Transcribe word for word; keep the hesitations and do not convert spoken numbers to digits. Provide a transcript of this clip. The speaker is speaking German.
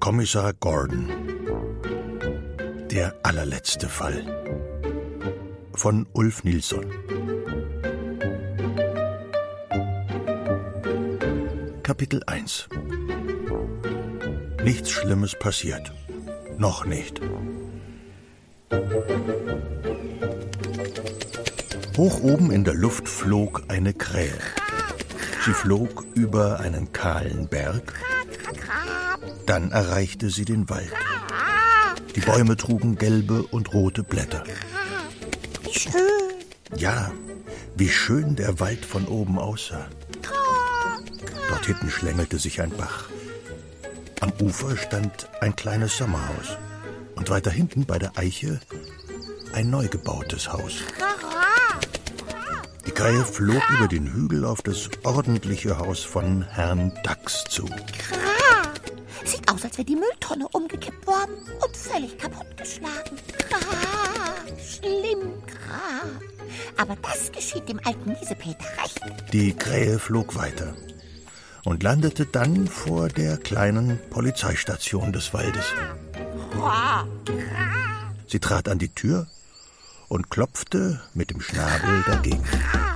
Kommissar Gordon. Der allerletzte Fall. Von Ulf Nilsson. Kapitel eins. Nichts Schlimmes passiert. Noch nicht. Hoch oben in der Luft flog eine Krähe. Sie flog über einen kahlen Berg. Dann erreichte sie den Wald. Die Bäume trugen gelbe und rote Blätter. Wie schön. Ja, wie schön der Wald von oben aussah. Dort hinten schlängelte sich ein Bach. Am Ufer stand ein kleines Sommerhaus. Und weiter hinten bei der Eiche ein neu gebautes Haus. Die Krähe flog über den Hügel auf das ordentliche Haus von Herrn Dachs zu. Sieht aus, als wäre die Mülltonne umgekippt worden und völlig kaputtgeschlagen. Schlimm, aber das geschieht dem alten Miesepeter recht. Die Krähe flog weiter und landete dann vor der kleinen Polizeistation des Waldes. Sie trat an die Tür und klopfte mit dem Schnabel dagegen.